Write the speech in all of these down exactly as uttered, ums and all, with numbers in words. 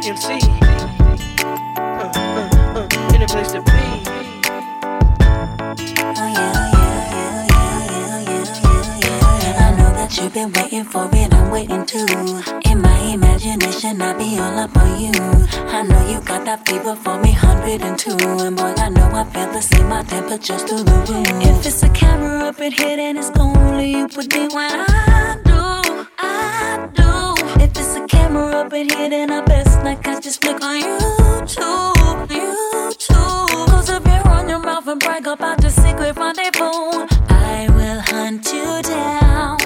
M C. Uh, uh, uh, in a place to be. You've been waiting for it, I'm waiting too. In my imagination, I be all up on you. I know you got that fever for me, one hundred and two. And boy, I know I feel the same, my temperature's through the roof. If it's a camera up in here, then it's only you put me when I do, I do. If it's a camera up in here, then I best not catch this flick on YouTube, YouTube. Cause if you run your mouth and brag about the secret rendezvous, I will hunt you down.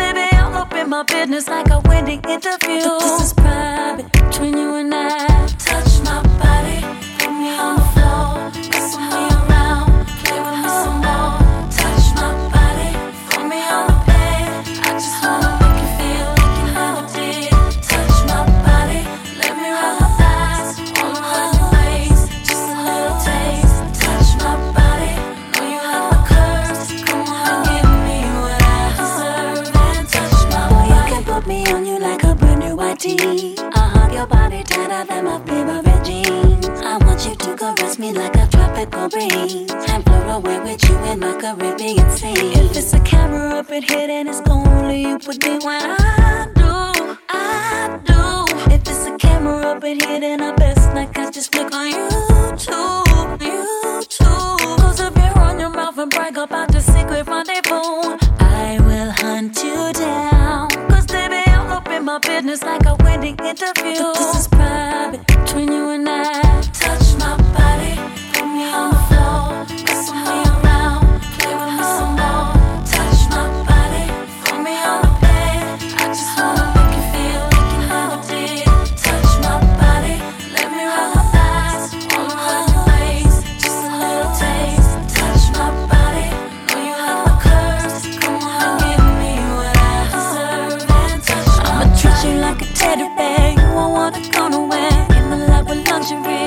My business like a wedding interview. But this is private between you and I. Touch my body, put me on the floor, whistle me around, play with me some more. Touch my body, put me on the bed. I just wanna make you feel like you never did. Touch my body, let me roll my thighs all around your waist, just a little taste. Touch my body, know you have my curves. Come on, give me what I deserve and touch my body. Put me on you like a brand new white tee. I hug your body tighter than my favorite jeans. I want you to caress me like a tropical breeze and float away with you in my Caribbean sea. If it's a camera up in here, then it's only you put me when I do, I do. If it's a camera up in here, then I best not catch just flick on YouTube, YouTube. Cause if you run your mouth and brag about the secret rendezvous, I will hunt you down. My business like a wedding interview. But this is private between you and I. Touch my body, put me on the floor, whistle me around, play with me some more. Touch my body, put me on the bed. I just wanna make you feel like you never did. Touch my body, let me roll my thighs all around your waist, just a little taste. Touch my body, know you have my curves. Come on, give me what I deserve and touch my body. Treat you like a teddy bear, you won't wanna go nowhere. In the lab with lingerie.